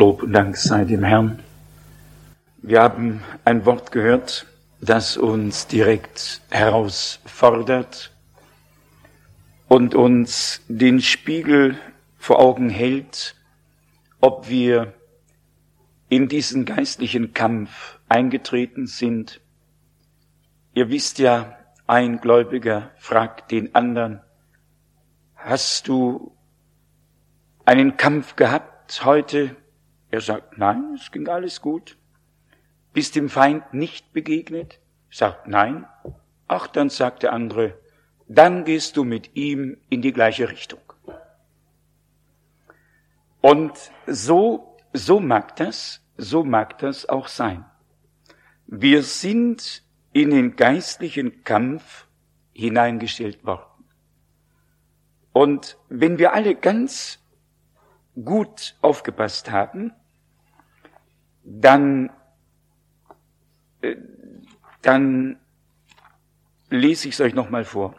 Lob und Dank sei dem Herrn. Wir haben ein Wort gehört, das uns direkt herausfordert und uns den Spiegel vor Augen hält, ob wir in diesen geistlichen Kampf eingetreten sind. Ihr wisst ja, ein Gläubiger fragt den anderen: Hast du einen Kampf gehabt heute? Er sagt: Nein, es ging alles gut. Bist dem Feind nicht begegnet? Sagt: Nein. Ach, dann sagt der andere: Dann gehst du mit ihm in die gleiche Richtung. Und so mag das auch sein. Wir sind in den geistlichen Kampf hineingestellt worden. Und wenn wir alle ganz gut aufgepasst haben, dann lese ich es euch nochmal vor.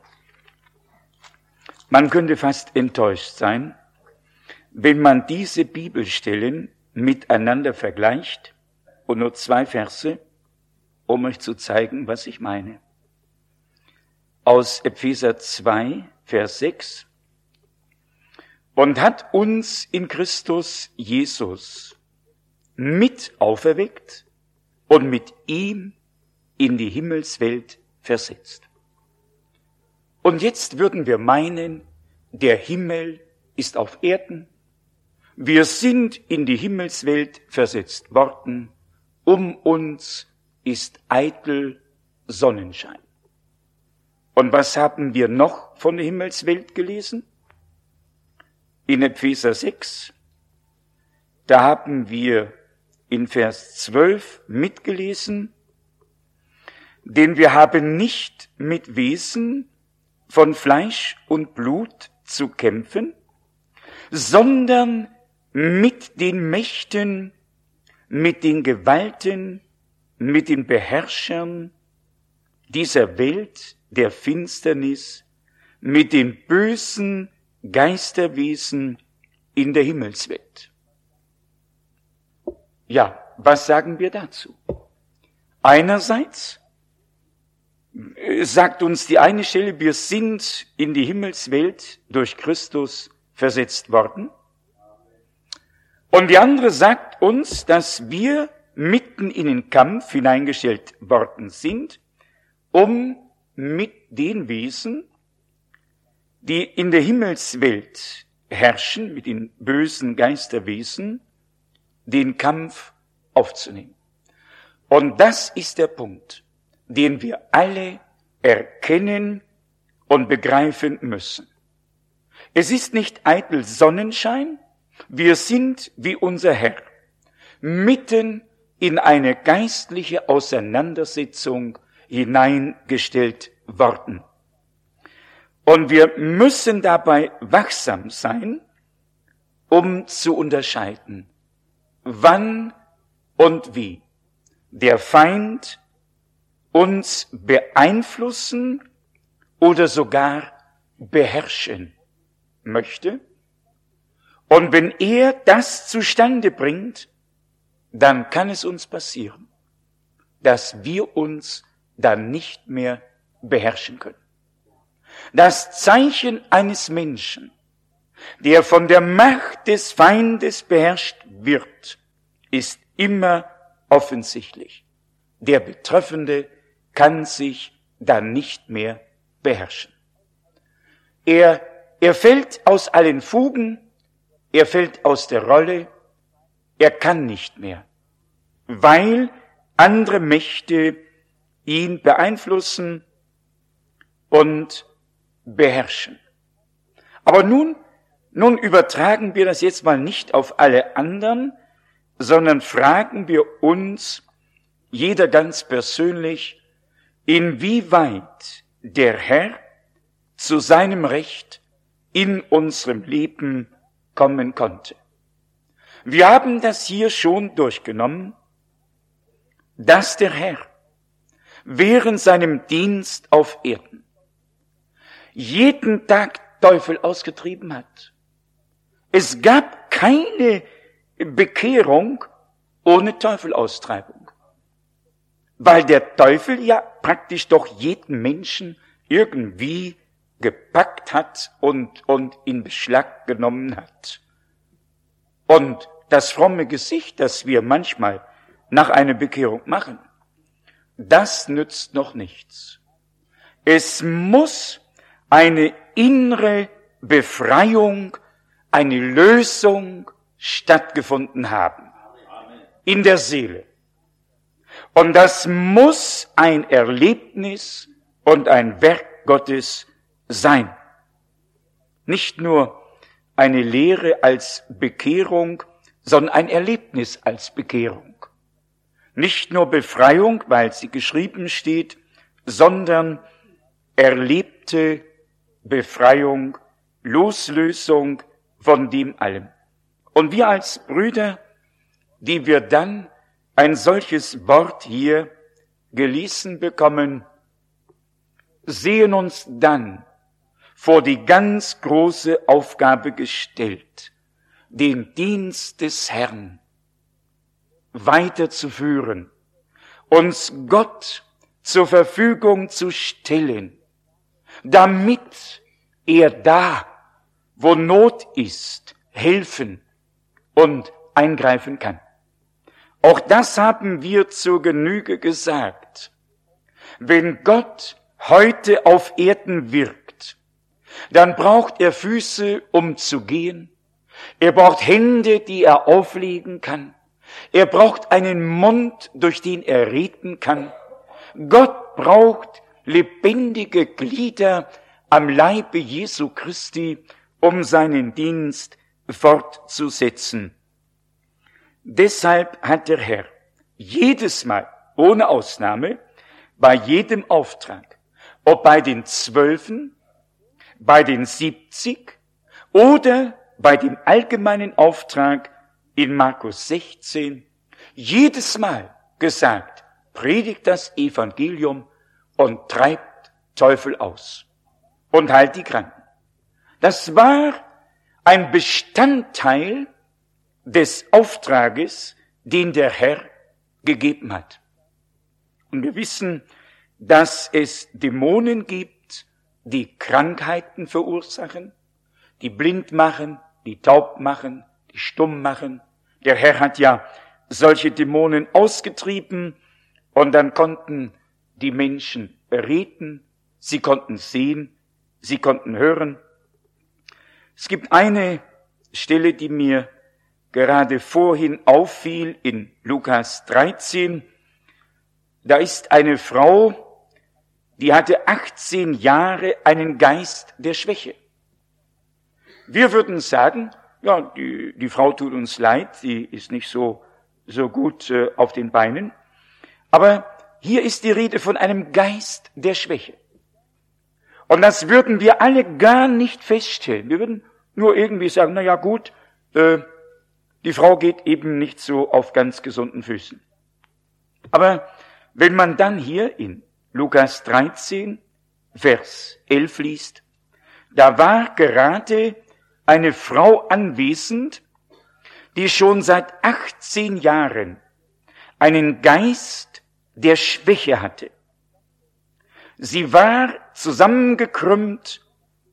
Man könnte fast enttäuscht sein, wenn man diese Bibelstellen miteinander vergleicht, und nur 2 Verse, um euch zu zeigen, was ich meine. Aus Epheser 2, Vers 6. Und hat uns in Christus Jesus mit auferweckt und mit ihm in die Himmelswelt versetzt. Und jetzt würden wir meinen, der Himmel ist auf Erden. Wir sind in die Himmelswelt versetzt worden. Um uns ist eitel Sonnenschein. Und was haben wir noch von der Himmelswelt gelesen? In Epheser 6, da haben wir in Vers 12 mitgelesen: Denn wir haben nicht mit Wesen von Fleisch und Blut zu kämpfen, sondern mit den Mächten, mit den Gewalten, mit den Beherrschern dieser Welt der Finsternis, mit den bösen Geisterwesen in der Himmelswelt. Ja, was sagen wir dazu? Einerseits sagt uns die eine Stelle, wir sind in die Himmelswelt durch Christus versetzt worden. Und die andere sagt uns, dass wir mitten in den Kampf hineingestellt worden sind, um mit den Wesen, die in der Himmelswelt herrschen, mit den bösen Geisterwesen, den Kampf aufzunehmen. Und das ist der Punkt, den wir alle erkennen und begreifen müssen. Es ist nicht eitel Sonnenschein, wir sind wie unser Herr mitten in eine geistliche Auseinandersetzung hineingestellt worden. Und wir müssen dabei wachsam sein, um zu unterscheiden, wann und wie der Feind uns beeinflussen oder sogar beherrschen möchte. Und wenn er das zustande bringt, dann kann es uns passieren, dass wir uns dann nicht mehr beherrschen können. Das Zeichen eines Menschen, der von der Macht des Feindes beherrscht wird, ist immer offensichtlich. Der Betreffende kann sich dann nicht mehr beherrschen. Er fällt aus allen Fugen, er fällt aus der Rolle, er kann nicht mehr, weil andere Mächte ihn beeinflussen und beherrschen. Aber nun übertragen wir das jetzt mal nicht auf alle anderen, sondern fragen wir uns, jeder ganz persönlich, inwieweit der Herr zu seinem Recht in unserem Leben kommen konnte. Wir haben das hier schon durchgenommen, dass der Herr während seinem Dienst auf Erden jeden Tag Teufel ausgetrieben hat. Es gab keine Bekehrung ohne Teufelaustreibung. Weil der Teufel ja praktisch doch jeden Menschen irgendwie gepackt hat und in Beschlag genommen hat. Und das fromme Gesicht, das wir manchmal nach einer Bekehrung machen, das nützt noch nichts. Es muss eine innere Befreiung, eine Lösung stattgefunden haben in der Seele. Und das muss ein Erlebnis und ein Werk Gottes sein. Nicht nur eine Lehre als Bekehrung, sondern ein Erlebnis als Bekehrung. Nicht nur Befreiung, weil sie geschrieben steht, sondern erlebte Befreiung, Loslösung von dem allem. Und wir als Brüder, die wir dann ein solches Wort hier gelesen bekommen, sehen uns dann vor die ganz große Aufgabe gestellt, den Dienst des Herrn weiterzuführen, uns Gott zur Verfügung zu stellen, damit er da, wo Not ist, helfen und eingreifen kann. Auch das haben wir zur Genüge gesagt. Wenn Gott heute auf Erden wirkt, dann braucht er Füße, um zu gehen. Er braucht Hände, die er auflegen kann. Er braucht einen Mund, durch den er reden kann. Gott braucht lebendige Glieder am Leibe Jesu Christi, um seinen Dienst fortzusetzen. Deshalb hat der Herr jedes Mal, ohne Ausnahme, bei jedem Auftrag, ob bei den 12, bei den 70 oder bei dem allgemeinen Auftrag in Markus 16, jedes Mal gesagt, predigt das Evangelium und treibt Teufel aus und heilt die Kranken. Das war ein Bestandteil des Auftrages, den der Herr gegeben hat. Und wir wissen, dass es Dämonen gibt, die Krankheiten verursachen, die blind machen, die taub machen, die stumm machen. Der Herr hat ja solche Dämonen ausgetrieben und dann konnten die Menschen reden, sie konnten sehen, sie konnten hören. Es gibt eine Stelle, die mir gerade vorhin auffiel in Lukas 13. Da ist eine Frau, die hatte 18 Jahre einen Geist der Schwäche. Wir würden sagen, ja, die Frau tut uns leid, sie ist nicht so gut auf den Beinen. Aber hier ist die Rede von einem Geist der Schwäche. Und das würden wir alle gar nicht feststellen. Wir würden nur irgendwie sagen, na ja, gut, die Frau geht eben nicht so auf ganz gesunden Füßen. Aber wenn man dann hier in Lukas 13, Vers 11 liest, da war gerade eine Frau anwesend, die schon seit 18 Jahren einen Geist der Schwäche hatte. Sie war zusammengekrümmt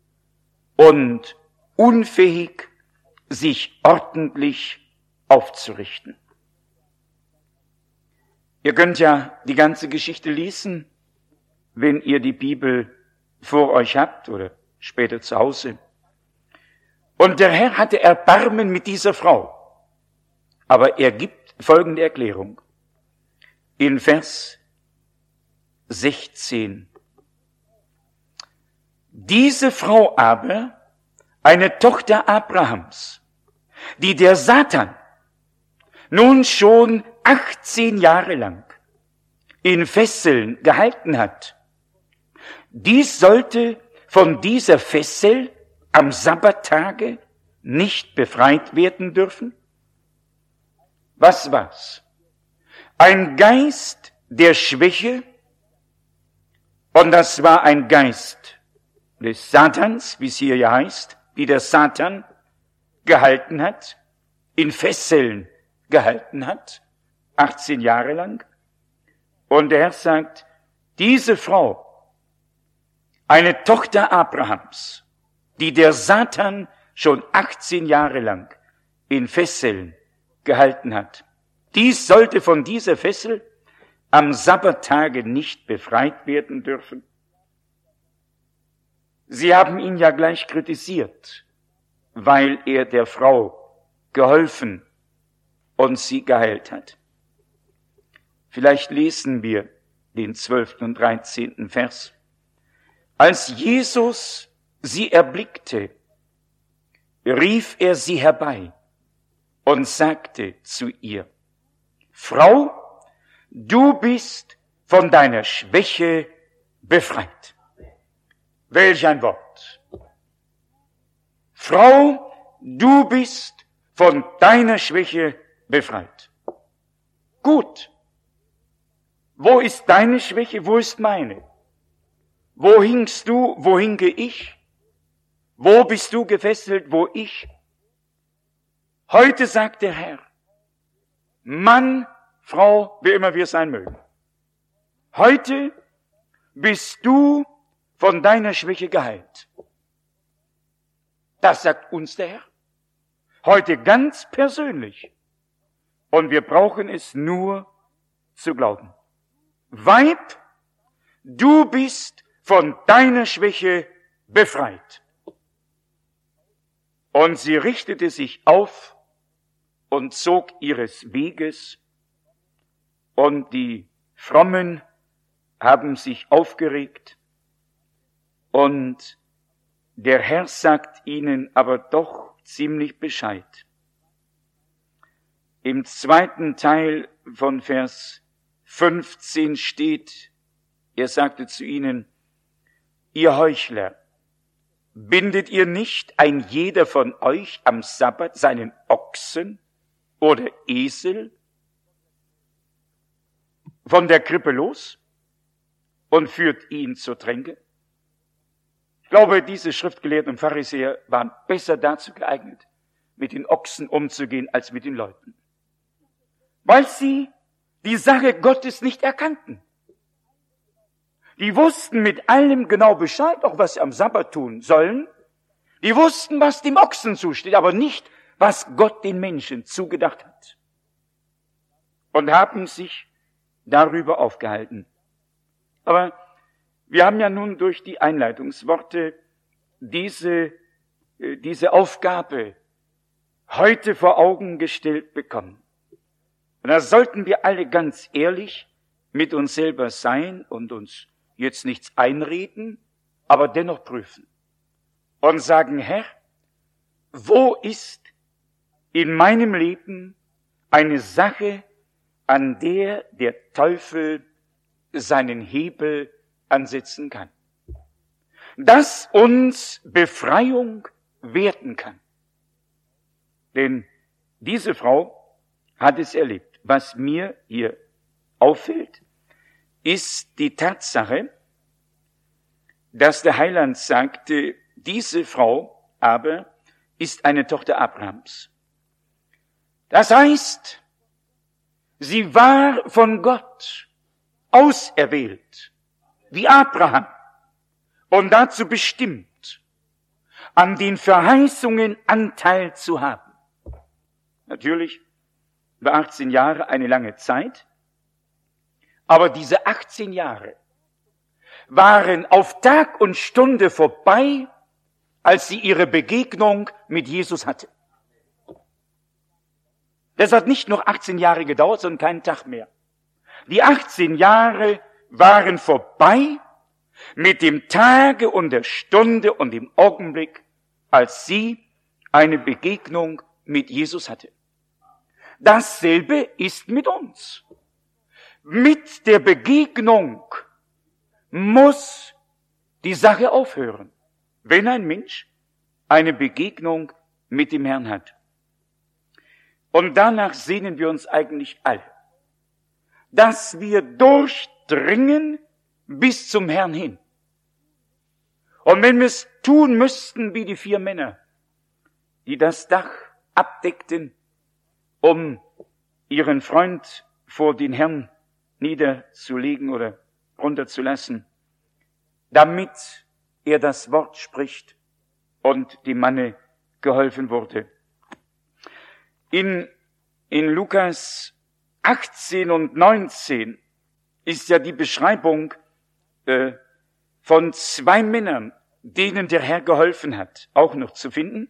und unfähig, sich ordentlich aufzurichten. Ihr könnt ja die ganze Geschichte lesen, wenn ihr die Bibel vor euch habt oder später zu Hause. Und der Herr hatte Erbarmen mit dieser Frau. Aber er gibt folgende Erklärung. In Vers 16. Diese Frau aber, eine Tochter Abrahams, die der Satan nun schon 18 Jahre lang in Fesseln gehalten hat, dies sollte von dieser Fessel am Sabbattage nicht befreit werden dürfen? Was war's? Ein Geist der Schwäche, und das war ein Geist des Satans, wie es hier ja heißt, die der Satan gehalten hat in Fesseln gehalten hat, 18 Jahre lang. Und der Herr sagt, diese Frau, eine Tochter Abrahams, die der Satan schon 18 Jahre lang in Fesseln gehalten hat, dies sollte von dieser Fessel am Sabbattage nicht befreit werden dürfen. Sie haben ihn ja gleich kritisiert, weil er der Frau geholfen und sie geheilt hat. Vielleicht lesen wir den 12. und 13. Vers. Als Jesus sie erblickte, rief er sie herbei und sagte zu ihr, Frau, du bist von deiner Schwäche befreit. Welch ein Wort. Frau, du bist von deiner Schwäche befreit. Gut. Wo ist deine Schwäche? Wo ist meine? Wo hingst du? Wo hinke ich? Wo bist du gefesselt? Wo ich? Heute sagt der Herr, Mann, Frau, wer immer wir sein mögen. Heute bist du von deiner Schwäche geheilt. Das sagt uns der Herr. Heute ganz persönlich. Und wir brauchen es nur zu glauben. Weib, du bist von deiner Schwäche befreit. Und sie richtete sich auf und zog ihres Weges, und die Frommen haben sich aufgeregt, und der Herr sagt ihnen aber doch ziemlich Bescheid. Im 2. Teil von Vers 15 steht, er sagte zu ihnen, ihr Heuchler, bindet ihr nicht ein jeder von euch am Sabbat seinen Ochsen oder Esel von der Krippe los und führt ihn zur Tränke? Ich glaube, diese Schriftgelehrten und Pharisäer waren besser dazu geeignet, mit den Ochsen umzugehen, als mit den Leuten. Weil sie die Sache Gottes nicht erkannten. Die wussten mit allem genau Bescheid, auch was sie am Sabbat tun sollen. Die wussten, was dem Ochsen zusteht, aber nicht, was Gott den Menschen zugedacht hat. Und haben sich darüber aufgehalten. Aber wir haben ja nun durch die Einleitungsworte diese Aufgabe heute vor Augen gestellt bekommen. Und da sollten wir alle ganz ehrlich mit uns selber sein und uns jetzt nichts einreden, aber dennoch prüfen. Und sagen, Herr, wo ist in meinem Leben eine Sache, an der der Teufel seinen Hebel ansetzen kann, dass uns Befreiung werden kann? Denn diese Frau hat es erlebt. Was mir hier auffällt, ist die Tatsache, dass der Heiland sagte, diese Frau aber ist eine Tochter Abrahams. Das heißt, sie war von Gott auserwählt, wie Abraham, und dazu bestimmt, an den Verheißungen Anteil zu haben. Natürlich war 18 Jahre eine lange Zeit, aber diese 18 Jahre waren auf Tag und Stunde vorbei, als sie ihre Begegnung mit Jesus hatte. Das hat nicht nur 18 Jahre gedauert, sondern keinen Tag mehr. Die 18 Jahre waren vorbei mit dem Tage und der Stunde und dem Augenblick, als sie eine Begegnung mit Jesus hatte. Dasselbe ist mit uns. Mit der Begegnung muss die Sache aufhören, wenn ein Mensch eine Begegnung mit dem Herrn hat. Und danach sehnen wir uns eigentlich alle, dass wir durchdringen bis zum Herrn hin. Und wenn wir es tun müssten wie die 4 Männer, die das Dach abdeckten um ihren Freund vor den Herrn niederzulegen oder runterzulassen, damit er das Wort spricht und dem Manne geholfen wurde. In Lukas 18 und 19 ist ja die Beschreibung von 2 Männern, denen der Herr geholfen hat, auch noch zu finden.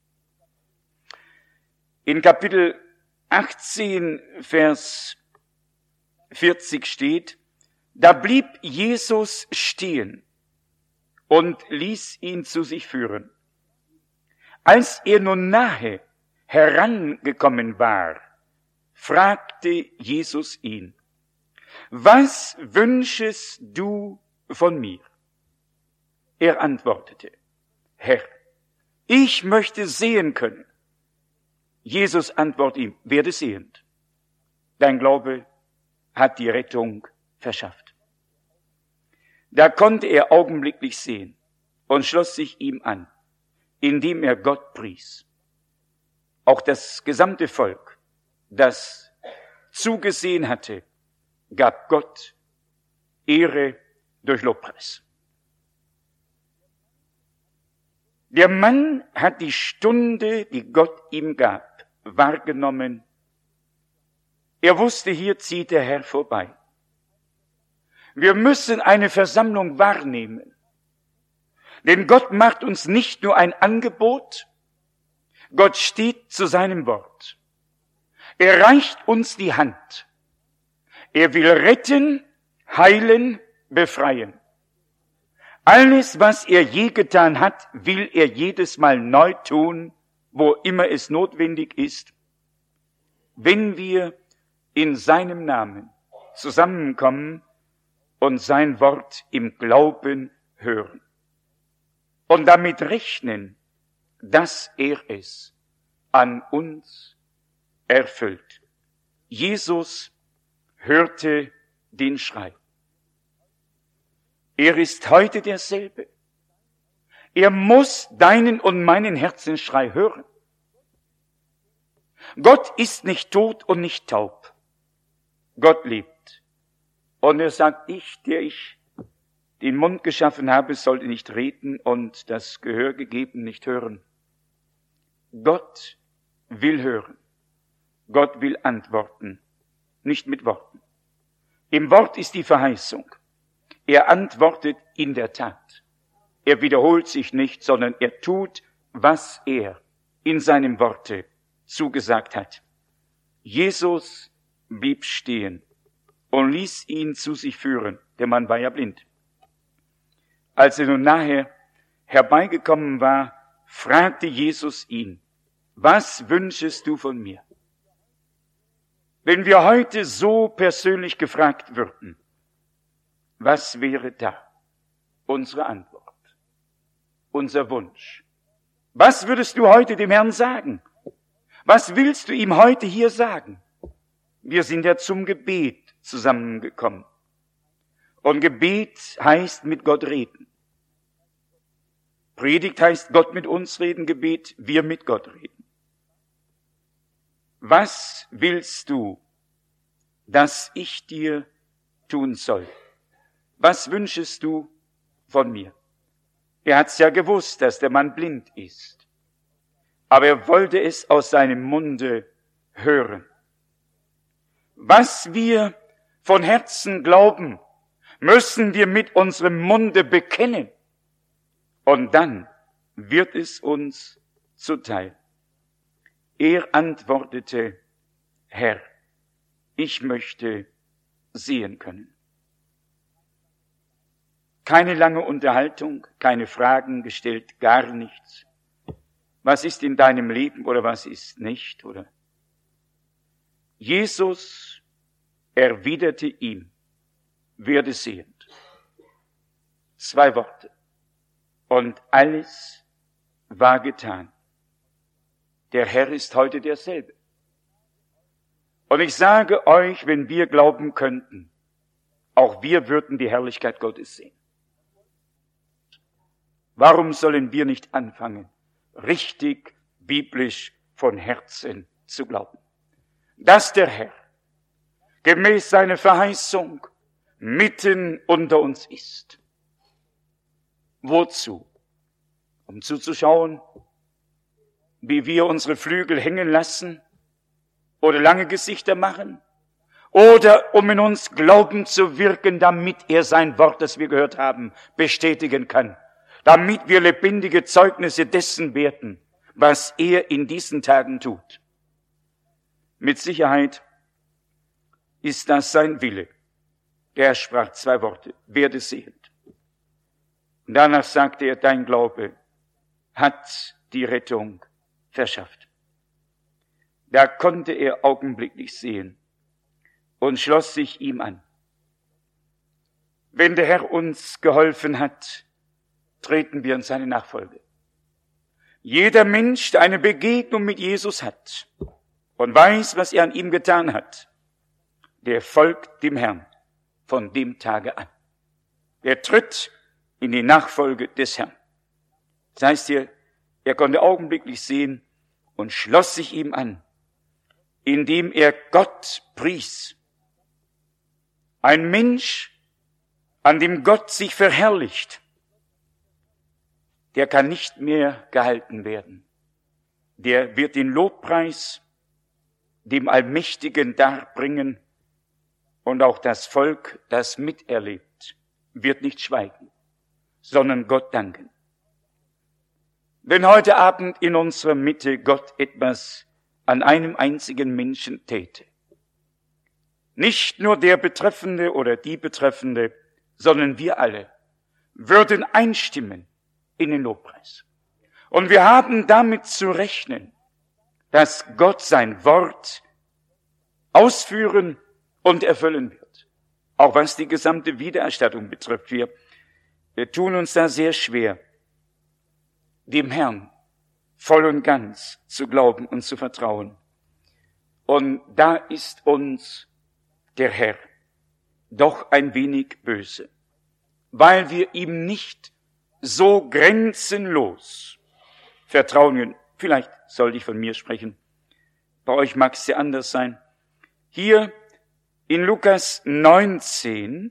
In Kapitel 18, Vers 40 steht: Da blieb Jesus stehen und ließ ihn zu sich führen. Als er nun nahe herangekommen war, fragte Jesus ihn: Was wünschest du von mir? Er antwortete: Herr, ich möchte sehen können. Jesus antwortete ihm: Werde sehend. Dein Glaube hat die Rettung verschafft. Da konnte er augenblicklich sehen und schloss sich ihm an, indem er Gott pries. Auch das gesamte Volk, das zugesehen hatte, gab Gott Ehre durch Lobpreis. Der Mann hat die Stunde, die Gott ihm gab, wahrgenommen. Er wusste, hier zieht der Herr vorbei. Wir müssen eine Versammlung wahrnehmen. Denn Gott macht uns nicht nur ein Angebot, Gott steht zu seinem Wort. Er reicht uns die Hand. Er will retten, heilen, befreien. Alles, was er je getan hat, will er jedes Mal neu tun, wo immer es notwendig ist, wenn wir in seinem Namen zusammenkommen und sein Wort im Glauben hören und damit rechnen, dass er es an uns erfüllt. Jesus hörte den Schrei. Er ist heute derselbe. Er muss deinen und meinen Herzensschrei hören. Gott ist nicht tot und nicht taub. Gott lebt. Und er sagt, der ich den Mund geschaffen habe, sollte nicht reden und das Gehör gegeben nicht hören. Gott will hören. Gott will antworten, nicht mit Worten. Im Wort ist die Verheißung. Er antwortet in der Tat. Er wiederholt sich nicht, sondern er tut, was er in seinem Worte zugesagt hat. Jesus blieb stehen und ließ ihn zu sich führen. Der Mann war ja blind. Als er nun nahe herbeigekommen war, fragte Jesus ihn: Was wünschest du von mir? Wenn wir heute so persönlich gefragt würden, was wäre da unsere Antwort, unser Wunsch? Was würdest du heute dem Herrn sagen? Was willst du ihm heute hier sagen? Wir sind ja zum Gebet zusammengekommen. Und Gebet heißt mit Gott reden. Predigt heißt Gott mit uns reden, Gebet wir mit Gott reden. Was willst du, dass ich dir tun soll? Was wünschest du von mir? Er hat's ja gewusst, dass der Mann blind ist. Aber er wollte es aus seinem Munde hören. Was wir von Herzen glauben, müssen wir mit unserem Munde bekennen. Und dann wird es uns zuteil. Er antwortete: Herr, ich möchte sehen können. Keine lange Unterhaltung, keine Fragen gestellt, gar nichts. Was ist in deinem Leben oder was ist nicht, oder? Jesus erwiderte ihm: Werde sehend. 2 Worte. Und alles war getan. Der Herr ist heute derselbe. Und ich sage euch, wenn wir glauben könnten, auch wir würden die Herrlichkeit Gottes sehen. Warum sollen wir nicht anfangen, richtig biblisch von Herzen zu glauben? dass der Herr gemäß seiner Verheißung mitten unter uns ist. Wozu? Um zuzuschauen, wie wir unsere Flügel hängen lassen oder lange Gesichter machen, oder um in uns Glauben zu wirken, damit er sein Wort, das wir gehört haben, bestätigen kann, damit wir lebendige Zeugnisse dessen werden, was er in diesen Tagen tut. Mit Sicherheit ist das sein Wille. Er sprach 2 Worte, werde sehend. Und danach sagte er, dein Glaube hat die Rettung verschafft. Da konnte er augenblicklich sehen und schloss sich ihm an. Wenn der Herr uns geholfen hat, treten wir in seine Nachfolge. Jeder Mensch, der eine Begegnung mit Jesus hat und weiß, was er an ihm getan hat, der folgt dem Herrn von dem Tage an. Er tritt in die Nachfolge des Herrn. Das heißt hier, er konnte augenblicklich sehen und schloss sich ihm an, indem er Gott pries. Ein Mensch, an dem Gott sich verherrlicht, der kann nicht mehr gehalten werden. Der wird den Lobpreis dem Allmächtigen darbringen, und auch das Volk, das miterlebt, wird nicht schweigen, sondern Gott danken. Wenn heute Abend in unserer Mitte Gott etwas an einem einzigen Menschen täte, nicht nur der Betreffende oder die Betreffende, sondern wir alle würden einstimmen in den Lobpreis. Und wir haben damit zu rechnen, dass Gott sein Wort ausführen und erfüllen wird. Auch was die gesamte Wiedererstattung betrifft. Wir tun uns da sehr schwer, dem Herrn voll und ganz zu glauben und zu vertrauen. Und da ist uns der Herr doch ein wenig böse, weil wir ihm nicht so grenzenlos vertrauen können. Vielleicht sollte ich von mir sprechen. Bei euch mag es ja anders sein. Hier in Lukas 19,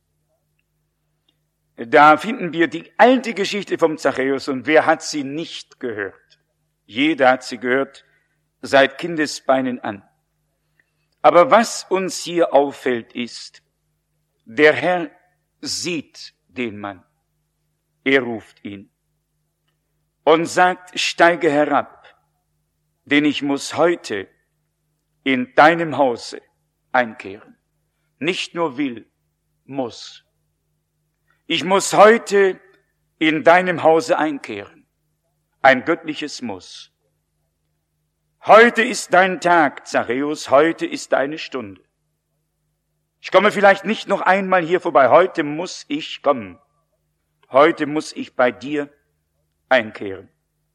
da finden wir die alte Geschichte vom Zachäus, und wer hat sie nicht gehört? Jeder hat sie gehört, seit Kindesbeinen an. Aber was uns hier auffällt ist, der Herr sieht den Mann. Er ruft ihn und sagt, steige herab, denn ich muss heute in deinem Hause einkehren. Nicht nur will, muss. Ich muss heute in deinem Hause einkehren. Ein göttliches Muss. Heute ist dein Tag, Zachäus, heute ist deine Stunde. Ich komme vielleicht nicht noch einmal hier vorbei. Heute muss ich kommen. Heute muss ich bei dir einkehren.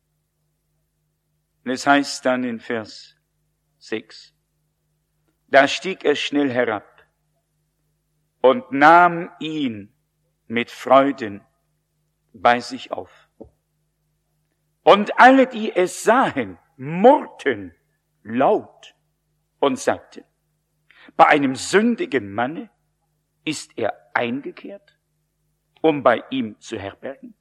Und es heißt dann in Vers 6, da stieg er schnell herab und nahm ihn mit Freuden bei sich auf. Und alle, die es sahen, murrten laut und sagten, bei einem sündigen Manne ist er eingekehrt, um bei ihm zu herbergen.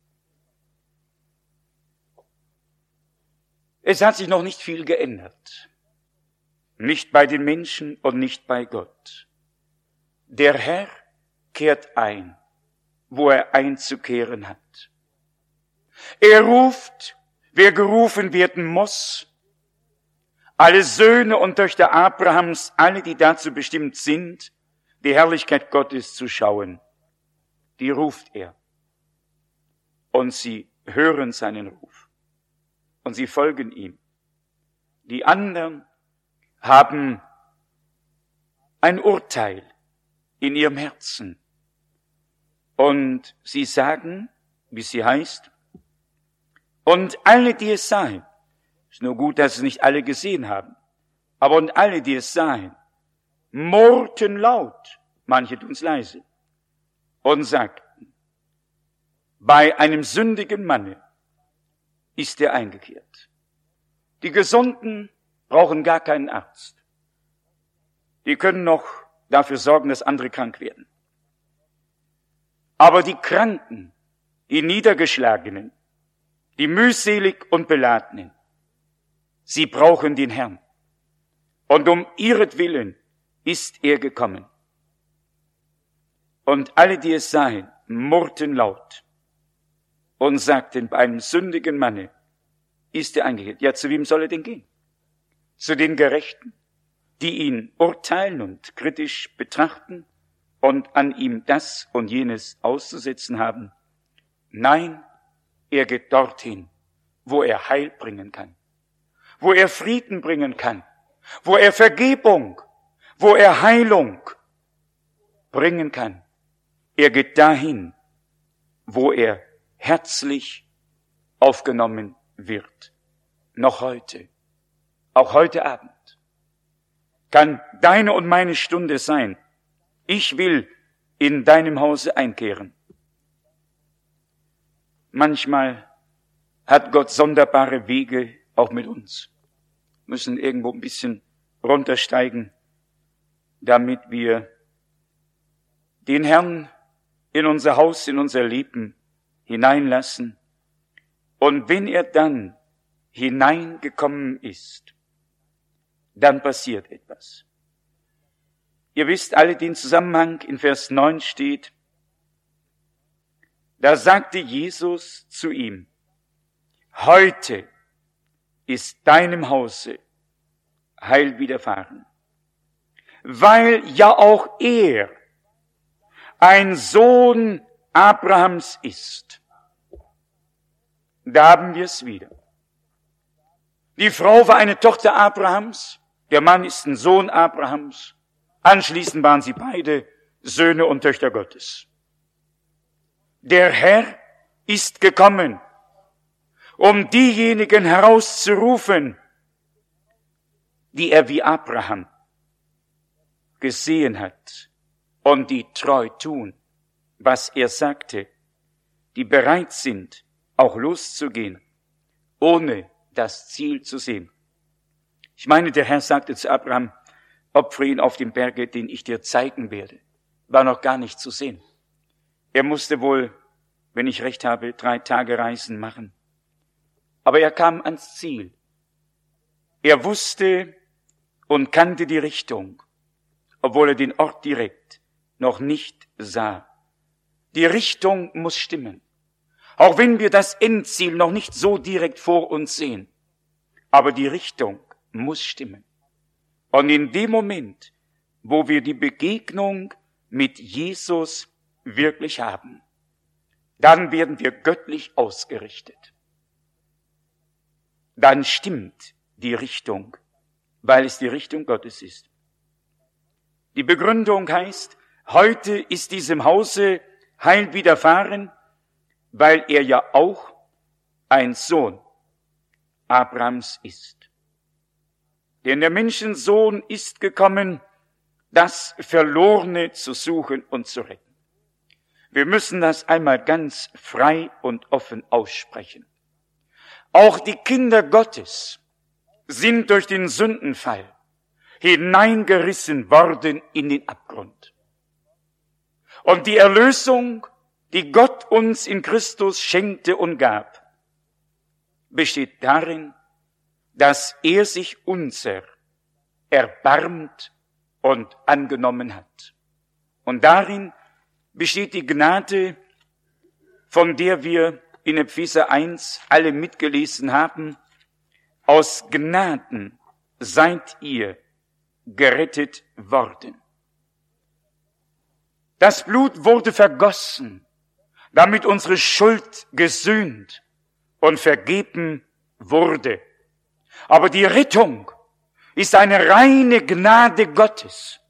Es hat sich noch nicht viel geändert. Nicht bei den Menschen und nicht bei Gott. Der Herr kehrt ein, wo er einzukehren hat. Er ruft, wer gerufen werden muss. Alle Söhne und Töchter Abrahams, alle, die dazu bestimmt sind, die Herrlichkeit Gottes zu schauen, die ruft er. Und sie hören seinen Ruf. Und sie folgen ihm. Die anderen haben ein Urteil in ihrem Herzen. Und sie sagen, wie sie heißt, und alle, die es sahen, ist nur gut, dass es nicht alle gesehen haben, aber und alle, die es sahen, murrten laut, manche tun's leise, und sagten, bei einem sündigen Manne ist er eingekehrt. Die Gesunden brauchen gar keinen Arzt. die können noch dafür sorgen, dass andere krank werden. Aber die Kranken, die Niedergeschlagenen, die mühselig und Beladenen, sie brauchen den Herrn. Und um ihretwillen ist er gekommen. Und alle, die es sahen, murrten laut und sagten, bei einem sündigen Manne ist er eingekehrt. Ja, zu wem soll er denn gehen? Zu den Gerechten, die ihn urteilen und kritisch betrachten und an ihm das und jenes auszusetzen haben? Nein, er geht dorthin, wo er Heil bringen kann, wo er Frieden bringen kann, wo er Vergebung, wo er Heilung bringen kann. Er geht dahin, wo er herzlich aufgenommen wird. Noch heute, auch heute Abend, kann deine und meine Stunde sein. Ich will in deinem Hause einkehren. Manchmal hat Gott sonderbare Wege auch mit uns. Müssen irgendwo ein bisschen runtersteigen, damit wir den Herrn in unser Haus, in unser Leben hineinlassen. Und wenn er dann hineingekommen ist, dann passiert etwas. Ihr wisst alle den Zusammenhang, in Vers 9 steht, da sagte Jesus zu ihm, heute ist deinem Hause Heil widerfahren, weil ja auch er ein Sohn Abrahams ist. Da haben wir es wieder. Die Frau war eine Tochter Abrahams, der Mann ist ein Sohn Abrahams. Anschließend waren sie beide Söhne und Töchter Gottes. Der Herr ist gekommen, um diejenigen herauszurufen, die er wie Abraham gesehen hat und die treu tun, was er sagte, die bereit sind, auch loszugehen, ohne das Ziel zu sehen. Ich meine, der Herr sagte zu Abraham, opfere ihn auf dem Berge, den ich dir zeigen werde. War noch gar nicht zu sehen. Er musste wohl, wenn ich recht habe, 3 Tage Reisen machen. Aber er kam ans Ziel. Er wusste und kannte die Richtung, obwohl er den Ort direkt noch nicht sah. Die Richtung muss stimmen. Auch wenn wir das Endziel noch nicht so direkt vor uns sehen. Aber die Richtung muss stimmen. Und in dem Moment, wo wir die Begegnung mit Jesus wirklich haben, dann werden wir göttlich ausgerichtet. Dann stimmt die Richtung, weil es die Richtung Gottes ist. Die Begründung heißt, heute ist diesem Hause Heil widerfahren, weil er ja auch ein Sohn Abrahams ist. Denn der Menschensohn ist gekommen, das Verlorene zu suchen und zu retten. Wir müssen das einmal ganz frei und offen aussprechen. Auch die Kinder Gottes sind durch den Sündenfall hineingerissen worden in den Abgrund. Und die Erlösung, die Gott uns in Christus schenkte und gab, besteht darin, dass er sich unser erbarmt und angenommen hat. Und darin besteht die Gnade, von der wir in Epheser 1 alle mitgelesen haben. Aus Gnaden seid ihr gerettet worden. Das Blut wurde vergossen, damit unsere Schuld gesühnt und vergeben wurde. Aber die Rettung ist eine reine Gnade Gottes.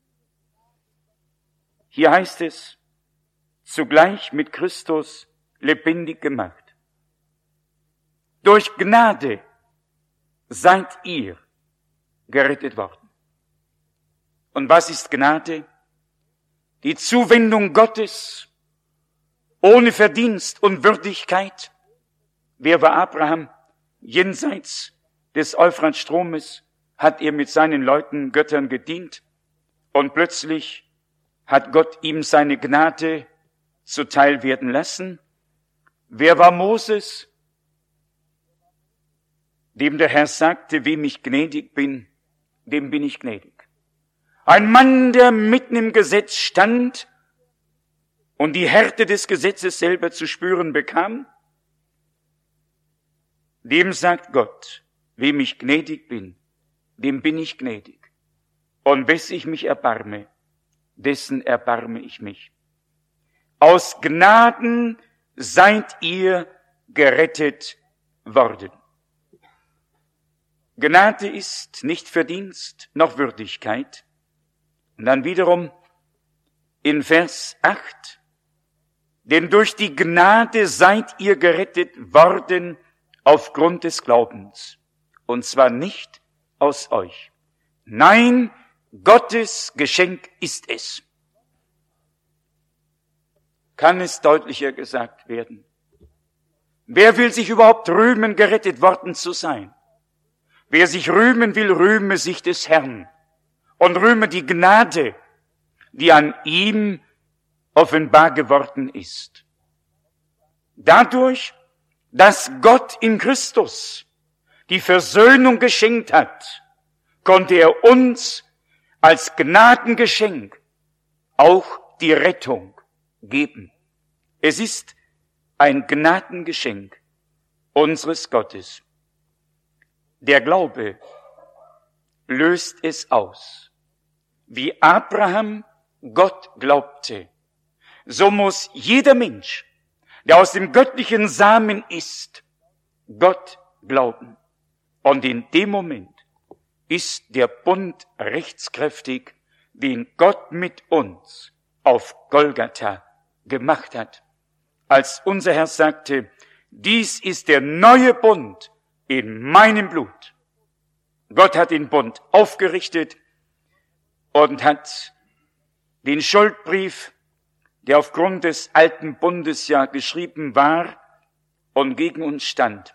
Hier heißt es, zugleich mit Christus lebendig gemacht. Durch Gnade seid ihr gerettet worden. Und was ist Gnade? Die Zuwendung Gottes ohne Verdienst und Würdigkeit. Wer war Abraham? Jenseits des Euphratstromes hat er mit seinen Leuten Göttern gedient. Und plötzlich hat Gott ihm seine Gnade zuteil werden lassen. Wer war Moses? Dem der Herr sagte, wem ich gnädig bin, dem bin ich gnädig. Ein Mann, der mitten im Gesetz stand und die Härte des Gesetzes selber zu spüren bekam, dem sagt Gott, wem ich gnädig bin, dem bin ich gnädig. Und wes ich mich erbarme, dessen erbarme ich mich. Aus Gnaden seid ihr gerettet worden. Gnade ist nicht Verdienst noch Würdigkeit. Und dann wiederum in Vers 8, denn durch die Gnade seid ihr gerettet worden aufgrund des Glaubens. Und zwar nicht aus euch. Nein, Gottes Geschenk ist es. Kann es deutlicher gesagt werden? Wer will sich überhaupt rühmen, gerettet worden zu sein? Wer sich rühmen will, rühme sich des Herrn und rühme die Gnade, die an ihm offenbar geworden ist. Dadurch, dass Gott in Christus die Versöhnung geschenkt hat, konnte er uns als Gnadengeschenk auch die Rettung geben. Es ist ein Gnadengeschenk unseres Gottes. Der Glaube löst es aus. Wie Abraham Gott glaubte, so muss jeder Mensch, der aus dem göttlichen Samen ist, Gott glauben. Und in dem Moment ist der Bund rechtskräftig, den Gott mit uns auf Golgatha gemacht hat. Als unser Herr sagte, dies ist der neue Bund in meinem Blut. Gott hat den Bund aufgerichtet und hat den Schuldbrief, der aufgrund des alten Bundes ja geschrieben war und gegen uns stand,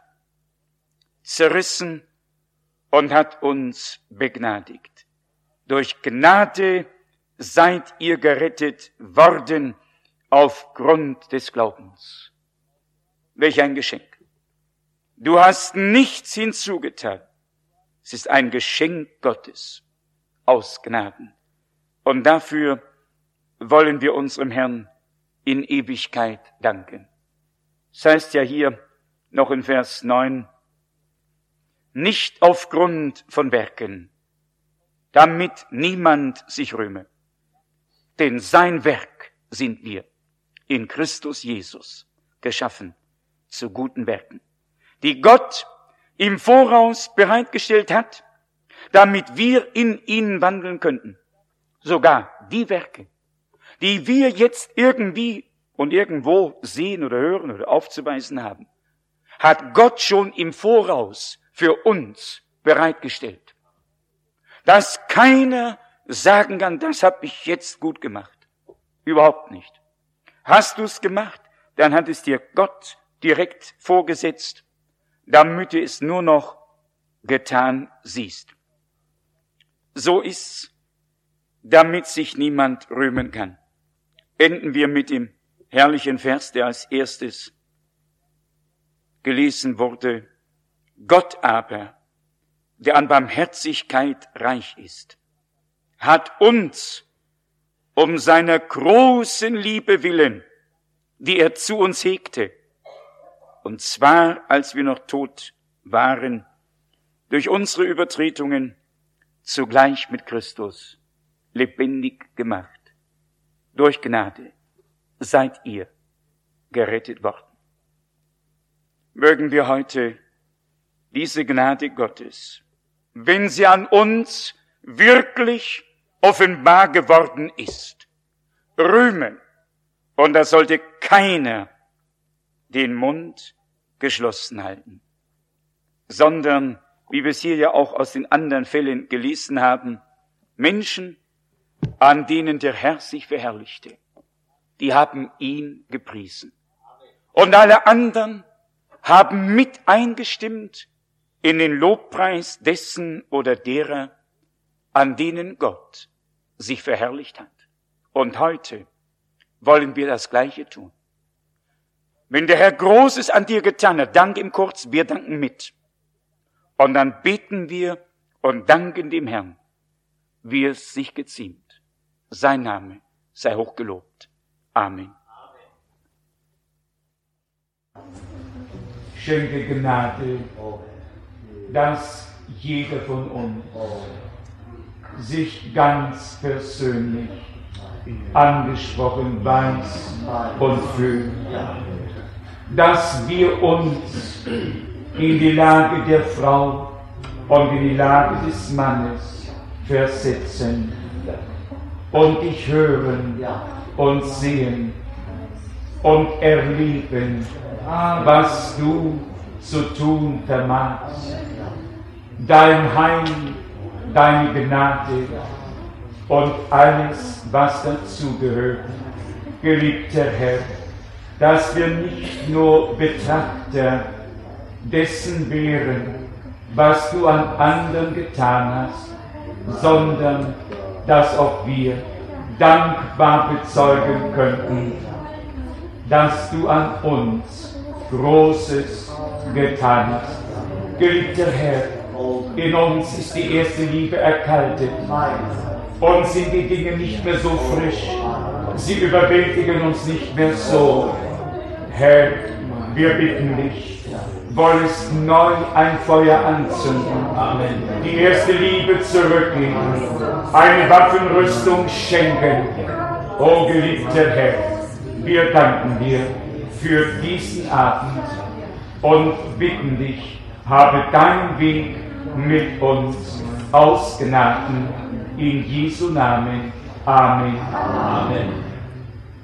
zerrissen und hat uns begnadigt. Durch Gnade seid ihr gerettet worden aufgrund des Glaubens. Welch ein Geschenk. Du hast nichts hinzugetan. Es ist ein Geschenk Gottes aus Gnaden. Und dafür wollen wir unserem Herrn in Ewigkeit danken. Das heißt ja hier noch in Vers 9, nicht aufgrund von Werken, damit niemand sich rühme. Denn sein Werk sind wir in Christus Jesus geschaffen zu guten Werken, die Gott im Voraus bereitgestellt hat, damit wir in ihnen wandeln könnten. Sogar die Werke, die wir jetzt irgendwie und irgendwo sehen oder hören oder aufzuweisen haben, hat Gott schon im Voraus für uns bereitgestellt. Dass keiner sagen kann, das habe ich jetzt gut gemacht. Überhaupt nicht. Hast du es gemacht, dann hat es dir Gott direkt vorgesetzt, damit du es nur noch getan siehst. So ist's, damit sich niemand rühmen kann. Enden wir mit dem herrlichen Vers, der als erstes gelesen wurde. Gott aber, der an Barmherzigkeit reich ist, hat uns um seiner großen Liebe willen, die er zu uns hegte, und zwar, als wir noch tot waren, durch unsere Übertretungen zugleich mit Christus lebendig gemacht. Durch Gnade seid ihr gerettet worden. Mögen wir heute diese Gnade Gottes, wenn sie an uns wirklich offenbar geworden ist, rühmen, und da sollte keiner den Mund geschlossen halten, sondern, wie wir es hier ja auch aus den anderen Fällen gelesen haben, Menschen, an denen der Herr sich verherrlichte, die haben ihn gepriesen. Und alle anderen haben mit eingestimmt in den Lobpreis dessen oder derer, an denen Gott sich verherrlicht hat. Und heute wollen wir das Gleiche tun. Wenn der Herr Großes an dir getan hat, dank ihm kurz, wir danken mit. Und dann beten wir und danken dem Herrn, wie es sich geziemt. Sein Name sei hochgelobt. Amen. Schenke Gnade, dass jeder von uns sich ganz persönlich angesprochen weiß und fühlt, dass wir uns in die Lage der Frau und in die Lage des Mannes versetzen und dich hören und sehen und erleben, was du zu tun vermagst. Dein Heil, deine Gnade und alles, was dazu gehört. Geliebter Herr, dass wir nicht nur Betrachter dessen wären, was du an anderen getan hast, sondern dass auch wir dankbar bezeugen könnten, dass du an uns Großes getan hast. Geliebter Herr, in uns ist die erste Liebe erkaltet. Uns sind die Dinge nicht mehr so frisch. Sie überwältigen uns nicht mehr so. Herr, wir bitten dich, wollest neu ein Feuer anzünden. Amen. Die erste Liebe zurückgeben. Eine Waffenrüstung schenken. O geliebter Herr, wir danken dir für diesen Abend und bitten dich, habe deinen Weg mit uns aus Gnaden in Jesu Namen. Amen. Amen.